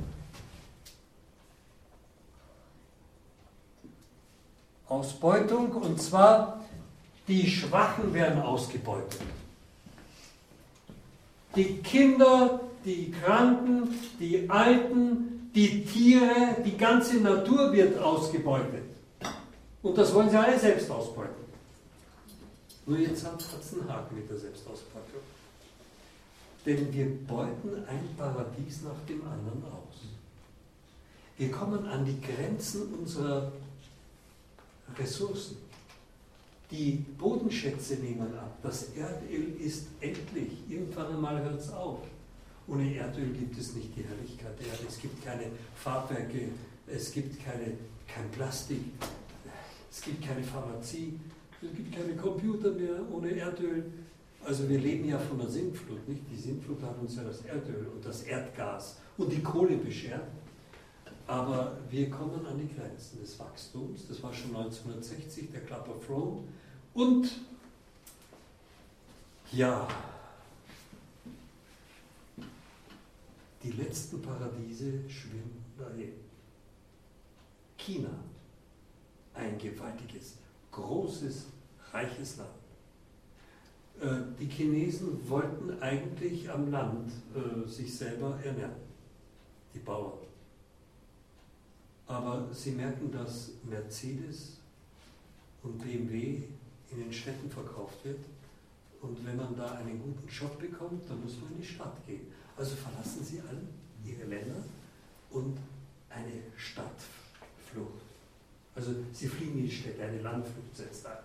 Ausbeutung, und zwar die Schwachen werden ausgebeutet. Die Kinder, die Kranken, die Alten, die Tiere, die ganze Natur wird ausgebeutet. Und das wollen sie alle selbst ausbeuten. Nur jetzt hat es einen Haken mit der Selbstausbeutung. Denn wir beuten ein Paradies nach dem anderen aus. Wir kommen an die Grenzen unserer Ressourcen. Die Bodenschätze nehmen ab. Das Erdöl ist endlich. Irgendwann einmal hört es auf. Ohne Erdöl gibt es nicht die Herrlichkeit der Erde. Es gibt keine Farbwerke, es gibt kein Plastik, es gibt keine Pharmazie, es gibt keine Computer mehr ohne Erdöl. Also wir leben ja von der Sintflut, nicht? Die Sintflut hat uns ja das Erdöl und das Erdgas und die Kohle beschert. Aber wir kommen an die Grenzen des Wachstums. Das war schon 1960, der Club of Rome. Und ja, die letzten Paradiese schwimmen dahin. China, ein gewaltiges, großes, reiches Land. Die Chinesen wollten eigentlich am Land sich selber ernähren, die Bauern. Aber sie merken, dass Mercedes und BMW in den Städten verkauft wird. Und wenn man da einen guten Job bekommt, dann muss man in die Stadt gehen. Also verlassen sie alle ihre Länder und eine Stadtflucht. Also sie fliehen in die Städte, eine Landflucht setzt ein.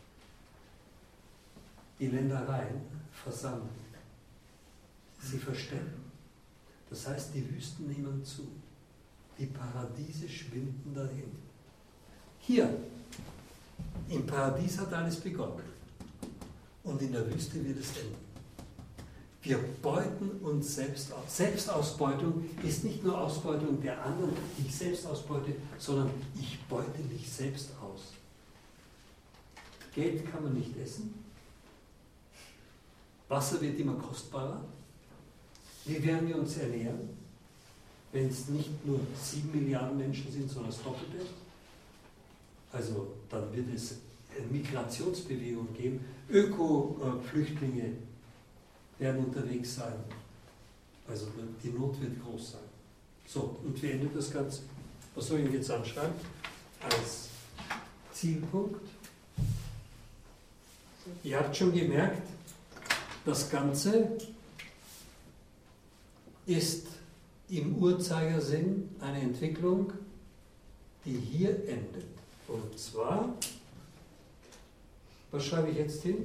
Die Ländereien versammeln. Sie verstecken. Das heißt, die Wüsten nehmen zu. Die Paradiese schwinden dahin. Hier, im Paradies hat alles begonnen. Und in der Wüste wird es enden. Wir beuten uns selbst aus. Selbstausbeutung ist nicht nur Ausbeutung der anderen, die ich selbst ausbeute, sondern ich beute mich selbst aus. Geld kann man nicht essen. Wasser wird immer kostbarer. Wie werden wir uns ernähren, wenn es nicht nur 7 Milliarden Menschen sind, sondern das Doppelte? Also dann wird es Migrationsbewegungen geben. Öko-Flüchtlinge werden unterwegs sein. Also die Not wird groß sein. So, und wie endet das Ganze? Was soll ich jetzt anschreiben? Als Zielpunkt. Ihr habt schon gemerkt, das Ganze ist im Uhrzeigersinn eine Entwicklung, die hier endet. Und zwar, was schreibe ich jetzt hin?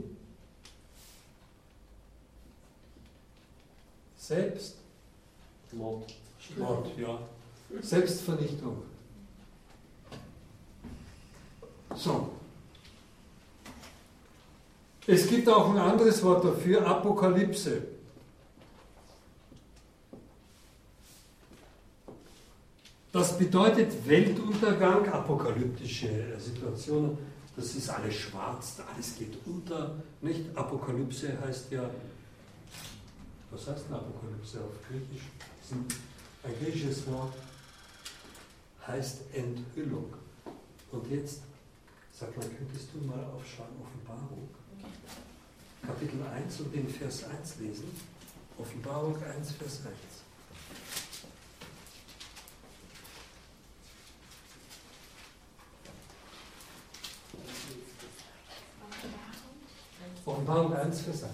Mord. Mord, ja. Selbstvernichtung. So. Es gibt auch ein anderes Wort dafür, Apokalypse. Das bedeutet Weltuntergang, apokalyptische Situationen. Das ist alles schwarz, alles geht unter. Nicht? Apokalypse heißt ja, was heißt denn Apokalypse auf Griechisch? Ein griechisches Wort heißt Enthüllung. Und jetzt, sag mal, könntest du mal aufschlagen, Offenbarung, Kapitel 1 und den Vers 1 lesen? Offenbarung 1, Vers 1. Offenbarung 1, Vers 1.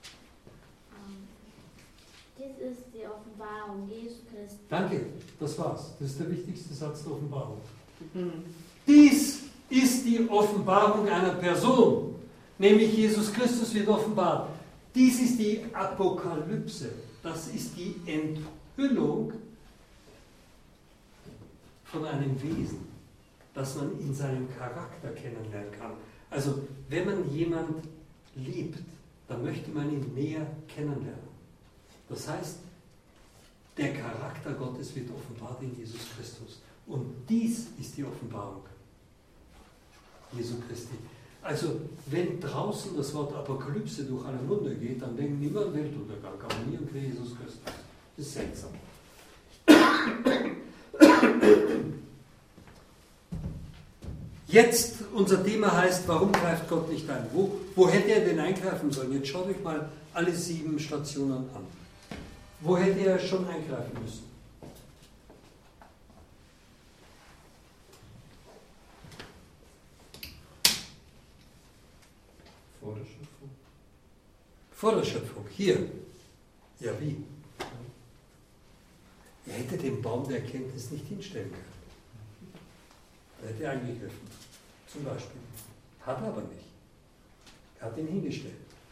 Dies ist die Offenbarung Jesu Christi. Danke, das war's. Das ist der wichtigste Satz der Offenbarung. Dies ist die Offenbarung einer Person, nämlich Jesus Christus wird offenbart. Dies ist die Apokalypse. Das ist die Enthüllung von einem Wesen, das man in seinem Charakter kennenlernen kann. Also, wenn man jemand liebt, dann möchte man ihn näher kennenlernen. Das heißt, der Charakter Gottes wird offenbart in Jesus Christus. Und dies ist die Offenbarung Jesu Christi. Also, wenn draußen das Wort Apokalypse durch alle Munde geht, dann denken immer an Weltuntergang, aber nie an Jesus Christus. Das ist seltsam. Jetzt, unser Thema heißt, warum greift Gott nicht ein? Wo hätte er denn eingreifen sollen? Jetzt schaut euch mal alle 7 Stationen an. Wo hätte er schon eingreifen müssen? Vor der Schöpfung. Vor der Schöpfung. Hier. Ja, wie? Er hätte den Baum der Erkenntnis nicht hinstellen können. Er hätte eingegriffen. Zum Beispiel. Hat er aber nicht. Er hat ihn hingestellt.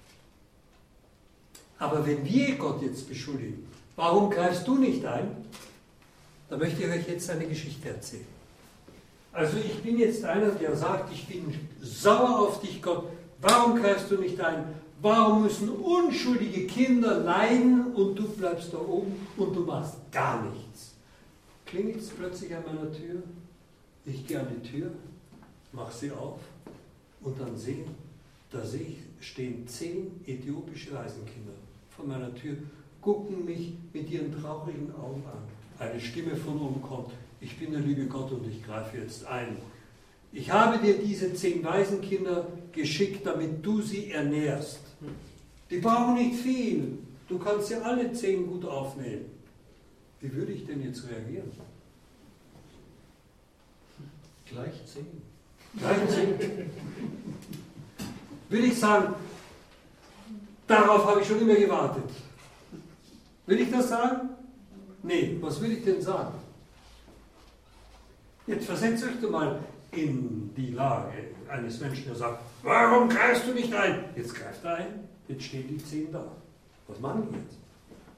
Aber wenn wir Gott jetzt beschuldigen, warum greifst du nicht ein? Da möchte ich euch jetzt eine Geschichte erzählen. Also ich bin jetzt einer, der sagt, ich bin sauer auf dich, Gott. Warum greifst du nicht ein? Warum müssen unschuldige Kinder leiden und du bleibst da oben und du machst gar nichts? Klingelt es plötzlich an meiner Tür? Ich gehe an die Tür, mache sie auf und dann stehen 10 äthiopische Waisenkinder vor meiner Tür, gucken mich mit ihren traurigen Augen an. Eine Stimme von oben kommt, ich bin der liebe Gott und ich greife jetzt ein. Ich habe dir diese 10 Waisenkinder geschickt, damit du sie ernährst. Die brauchen nicht viel, du kannst sie alle 10 gut aufnehmen. Wie würde ich denn jetzt reagieren? Gleich 10. Gleich 10. Will ich sagen, darauf habe ich schon immer gewartet. Will ich das sagen? Nee, was will ich denn sagen? Jetzt versetzt euch doch mal in die Lage eines Menschen, der sagt, warum greifst du nicht ein? Jetzt greift er ein, jetzt stehen die 10 da. Was machen die jetzt?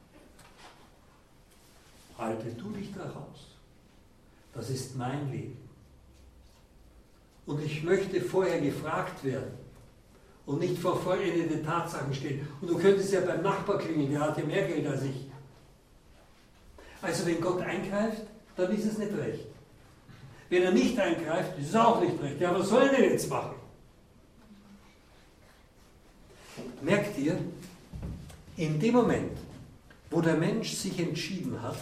Halte du dich da raus. Das ist mein Leben. Und ich möchte vorher gefragt werden und nicht vor vollendete Tatsachen stehen. Und du könntest ja beim Nachbar klingeln, der hat ja mehr Geld als ich. Also wenn Gott eingreift, dann ist es nicht recht. Wenn er nicht eingreift, ist es auch nicht recht. Ja, was soll er denn jetzt machen? Merkt ihr, in dem Moment, wo der Mensch sich entschieden hat,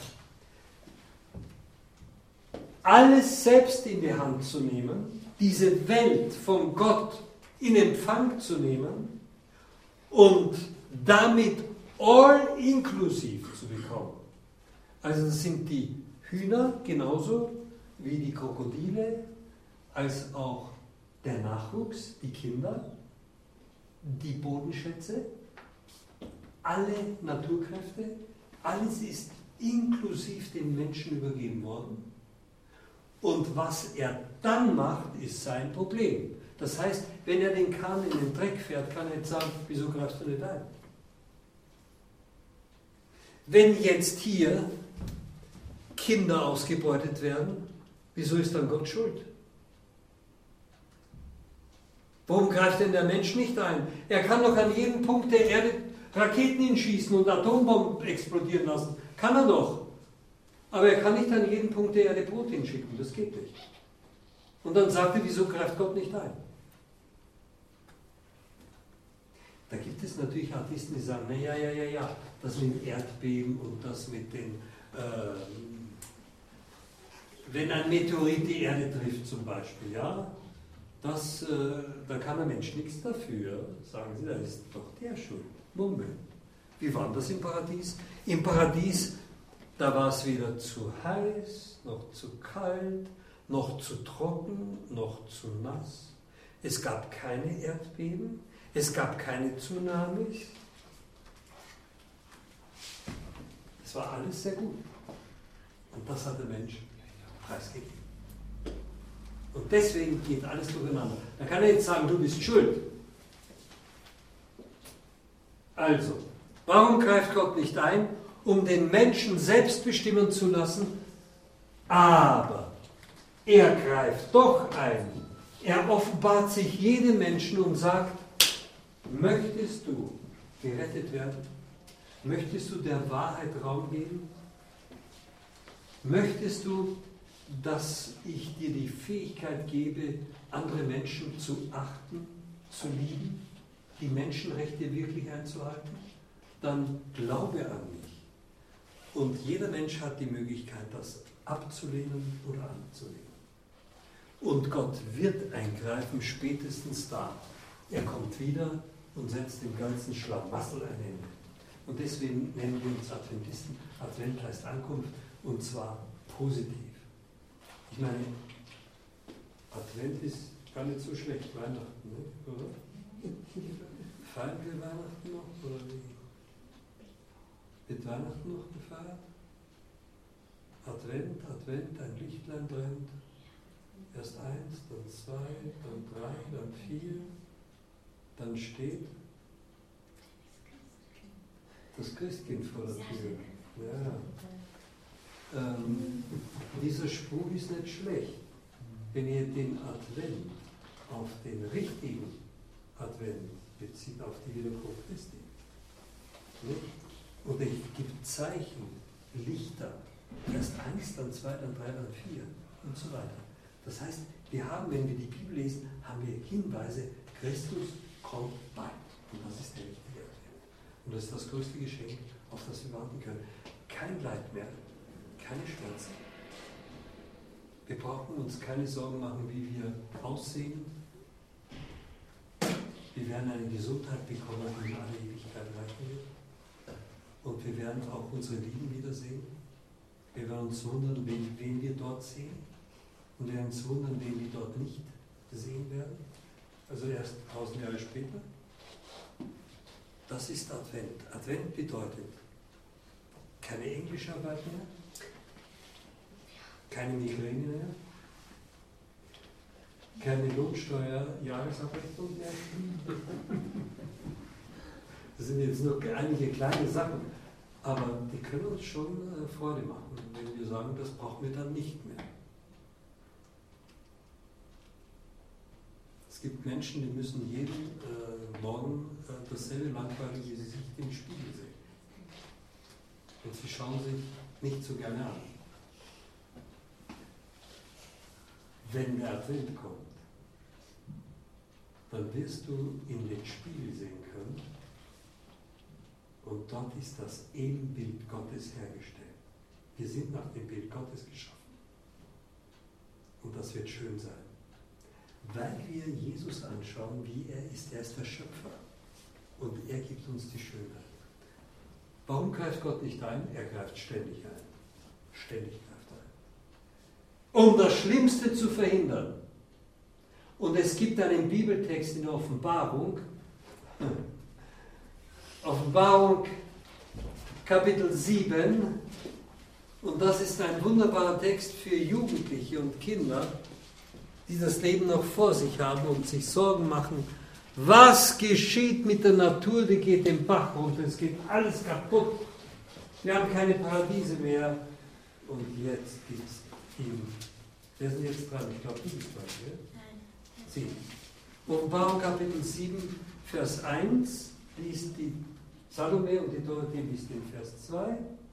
alles selbst in die Hand zu nehmen, diese Welt von Gott in Empfang zu nehmen und damit all inklusiv zu bekommen. Also das sind die Hühner genauso wie die Krokodile, als auch der Nachwuchs, die Kinder, die Bodenschätze, alle Naturkräfte, alles ist inklusiv den Menschen übergeben worden. Und was er dann macht, ist sein Problem. Das heißt, wenn er den Kahn in den Dreck fährt, kann er jetzt sagen, wieso greifst du nicht ein? Wenn jetzt hier Kinder ausgebeutet werden, wieso ist dann Gott schuld? Warum greift denn der Mensch nicht ein? Er kann doch an jedem Punkt der Erde Raketen hinschießen und Atombomben explodieren lassen. Kann er doch. Aber er kann nicht an jedem Punkt der Erde Brot hinschicken. Das geht nicht. Und dann sagt er, wieso greift Gott nicht ein? Da gibt es natürlich Atheisten, die sagen, ja, das mit dem Erdbeben und das mit den, wenn ein Meteorit die Erde trifft zum Beispiel, ja, da kann der Mensch nichts dafür. Sagen sie, da ist doch der schuld. Mummeln. Wie war das im Paradies? Im Paradies, da war es weder zu heiß, noch zu kalt, noch zu trocken, noch zu nass. Es gab keine Erdbeben, es gab keine Tsunamis. Es war alles sehr gut. Und das hat der Mensch preisgegeben. Und deswegen geht alles durcheinander. Da kann er jetzt sagen, du bist schuld. Also, warum greift Gott nicht ein? Um den Menschen selbst bestimmen zu lassen. Aber er greift doch ein. Er offenbart sich jedem Menschen und sagt, möchtest du gerettet werden? Möchtest du der Wahrheit Raum geben? Möchtest du, dass ich dir die Fähigkeit gebe, andere Menschen zu achten, zu lieben, die Menschenrechte wirklich einzuhalten? Dann glaube an mich. Und jeder Mensch hat die Möglichkeit, das abzulehnen oder anzulehnen. Und Gott wird eingreifen, spätestens da. Er kommt wieder und setzt dem ganzen Schlamassel ein Ende. Und deswegen nennen wir uns Adventisten. Advent heißt Ankunft, und zwar positiv. Ich meine, Advent ist gar nicht so schlecht, Weihnachten, ne? Oder? Feiern wir Weihnachten noch? Oder wie? Wird Weihnachten noch gefeiert? Advent, ein Lichtlein brennt. Erst 1, dann 2, dann 3, dann 4. Dann steht das Christkind vor der Tür. Ja. Dieser Spruch ist nicht schlecht. Wenn ihr den Advent auf den richtigen Advent bezieht, auf die Wiederkunft Christi. Und es gibt Zeichen, Lichter. Erst 1, dann 2, dann 3, dann 4 und so weiter. Das heißt, wir haben, wenn wir die Bibel lesen, haben wir Hinweise, Christus kommt bald. Und das ist der richtige Advent. Und das ist das größte Geschenk, auf das wir warten können. Kein Leid mehr, keine Schmerzen. Wir brauchen uns keine Sorgen machen, wie wir aussehen. Wir werden eine Gesundheit bekommen, die in alle Ewigkeit reichen wird. Und wir werden auch unsere Lieben wiedersehen. Wir werden uns wundern, wen wir dort sehen. Und wir werden uns wundern, wen wir dort nicht sehen werden. Also erst 1000 Jahre später. Das ist Advent. Advent bedeutet keine Englischarbeit mehr, keine Migräne mehr, keine Lohnsteuer-Jahresabrechnung mehr. Das sind jetzt nur einige kleine Sachen, aber die können uns schon Freude machen, wenn wir sagen, das brauchen wir dann nicht mehr. Es gibt Menschen, die müssen jeden Morgen dasselbe langweilig, wie sie sich im Spiegel sehen. Und sie schauen sich nicht so gerne an. Wenn der Advent kommt, dann wirst du in den Spiegel sehen können und dort ist das Ebenbild Gottes hergestellt. Wir sind nach dem Bild Gottes geschaffen. Und das wird schön sein. Weil wir Jesus anschauen, wie er ist. Er ist der Schöpfer und er gibt uns die Schönheit. Warum greift Gott nicht ein? Er greift ständig ein. Ständig greift ein. Um das Schlimmste zu verhindern. Und es gibt einen Bibeltext in der Offenbarung. Offenbarung Kapitel 7. Und das ist ein wunderbarer Text für Jugendliche und Kinder, die das Leben noch vor sich haben und sich Sorgen machen, was geschieht mit der Natur, die geht den Bach runter, es geht alles kaputt, wir haben keine Paradiese mehr, Und jetzt gibt es ihm. Wer ist denn jetzt dran? Ich glaube, du bist dran, ja? Nein. Sie. Offenbarung Kapitel 7, Vers 1 liest die Salome und die Dorothee liest den Vers 2.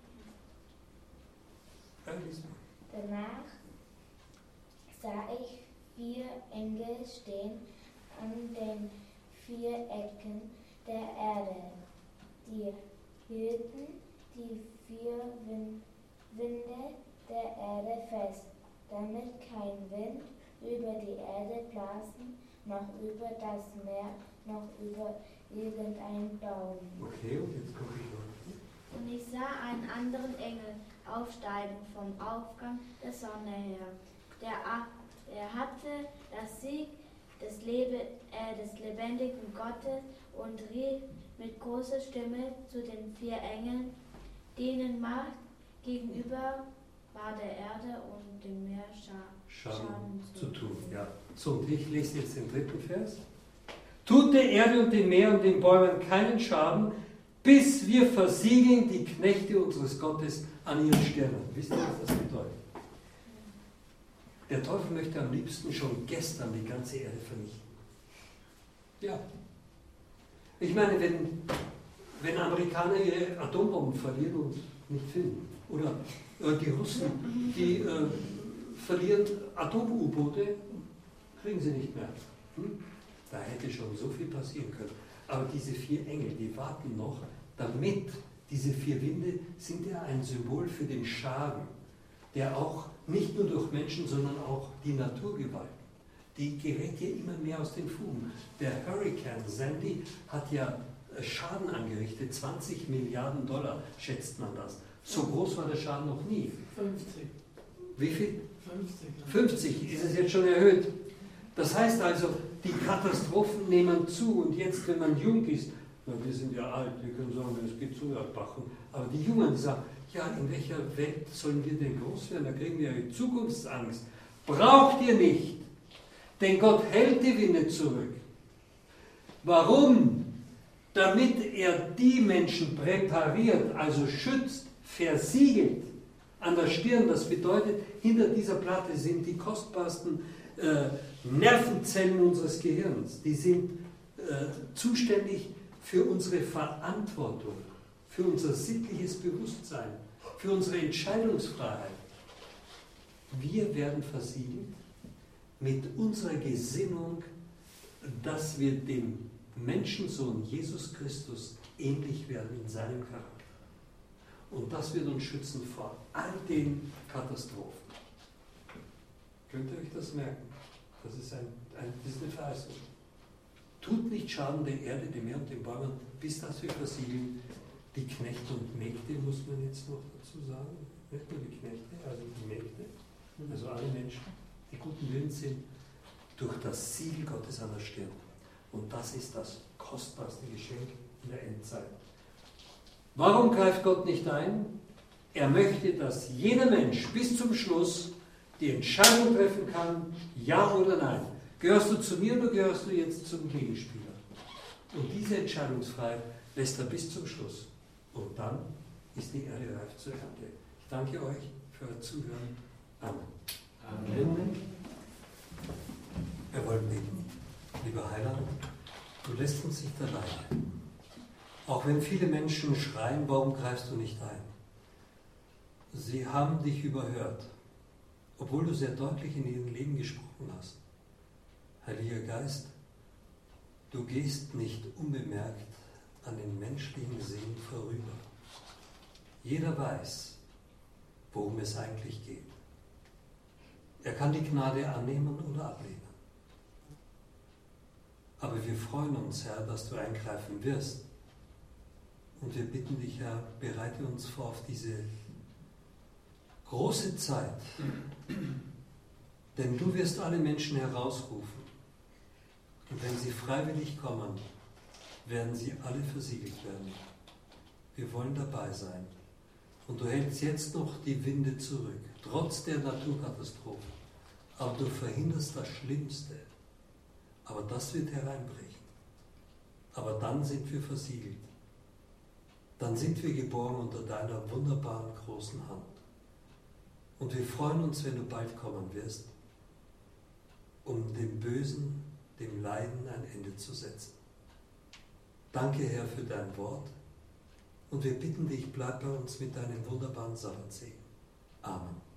Danach sah ich 4 Engel stehen an den 4 Ecken der Erde. Die hielten die 4 Winde der Erde fest, damit kein Wind über die Erde blasen, noch über das Meer, noch über irgendeinen Baum. Okay, und jetzt kommt die Dorothee. Und ich sah einen anderen Engel aufsteigen vom Aufgang der Sonne her. Er hatte das Sieg des lebendigen Gottes und rief mit großer Stimme zu den 4 Engeln, denen Macht gegenüber war der Erde und dem Meer Schaden zu tun. Ja. So, und ich lese jetzt den 3. Vers. Tut der Erde und dem Meer und den Bäumen keinen Schaden, bis wir versiegeln die Knechte unseres Gottes an ihren Stirnen. Wisst ihr, was das bedeutet? Der Teufel möchte am liebsten schon gestern die ganze Erde vernichten. Ja. Ich meine, wenn Amerikaner ihre Atombomben verlieren und nicht finden, oder die Russen, die verlieren Atom-U-Boote, kriegen sie nicht mehr. Da hätte schon so viel passieren können. Aber diese 4 Engel, die warten noch, damit diese 4 Winde sind ja ein Symbol für den Schaden, der auch nicht nur durch Menschen, sondern auch die Naturgewalt, die gerät ja immer mehr aus den Fugen. Der Hurricane Sandy hat ja Schaden angerichtet, 20 Milliarden Dollar schätzt man das. So groß war der Schaden noch nie. 50. Wie viel? 50. 50 ist es jetzt schon erhöht. Das heißt also, die Katastrophen nehmen zu und jetzt, wenn man jung ist, na, wir sind ja alt, wir können sagen, es geht zu erbachen, aber die Jungen sagen, ja, in welcher Welt sollen wir denn groß werden? Da kriegen wir ja Zukunftsangst. Braucht ihr nicht, denn Gott hält die Winde zurück. Warum? Damit er die Menschen präpariert, also schützt, versiegelt an der Stirn. Das bedeutet, hinter dieser Platte sind die kostbarsten Nervenzellen unseres Gehirns. Die sind zuständig für unsere Verantwortung, für unser sittliches Bewusstsein, für unsere Entscheidungsfreiheit. Wir werden versiegelt mit unserer Gesinnung, dass wir dem Menschensohn Jesus Christus ähnlich werden in seinem Charakter. Und das wird uns schützen vor all den Katastrophen. Könnt ihr euch das merken? Das ist eine Verheißung. Tut nicht Schaden der Erde, dem Meer und den Bäumen, bis das wir versiegeln. Die Knechte und Mägde, muss man jetzt noch dazu sagen. Nicht nur die Knechte, also die Mägde, also alle Menschen, die guten Willens sind, durch das Siegel Gottes an der Stirn. Und das ist das kostbarste Geschenk in der Endzeit. Warum greift Gott nicht ein? Er möchte, dass jeder Mensch bis zum Schluss die Entscheidung treffen kann, ja oder nein. Gehörst du zu mir oder gehörst du jetzt zum Gegenspieler? Und diese Entscheidungsfreiheit lässt er bis zum Schluss. Und dann ist die Erde reif zur Ernte. Ich danke euch für euer Zuhören. Amen. Amen. Wir wollen beten. Lieber Heiland, du lässt uns nicht alleine. Auch wenn viele Menschen schreien, warum greifst du nicht ein? Sie haben dich überhört, obwohl du sehr deutlich in ihrem Leben gesprochen hast. Heiliger Geist, du gehst nicht unbemerkt an den menschlichen Seelen vorüber. Jeder weiß, worum es eigentlich geht. Er kann die Gnade annehmen oder ablehnen. Aber wir freuen uns, Herr, dass du eingreifen wirst. Und wir bitten dich, Herr, bereite uns vor auf diese große Zeit. Denn du wirst alle Menschen herausrufen. Und wenn sie freiwillig kommen, werden sie alle versiegelt werden. Wir wollen dabei sein. Und du hältst jetzt noch die Winde zurück, trotz der Naturkatastrophen. Aber du verhinderst das Schlimmste. Aber das wird hereinbrechen. Aber dann sind wir versiegelt. Dann sind wir geboren unter deiner wunderbaren großen Hand. Und wir freuen uns, wenn du bald kommen wirst, um dem Bösen, dem Leiden ein Ende zu setzen. Danke, Herr, für dein Wort. Und wir bitten dich, bleib bei uns mit deinem wunderbaren Sabbatsegen. Amen.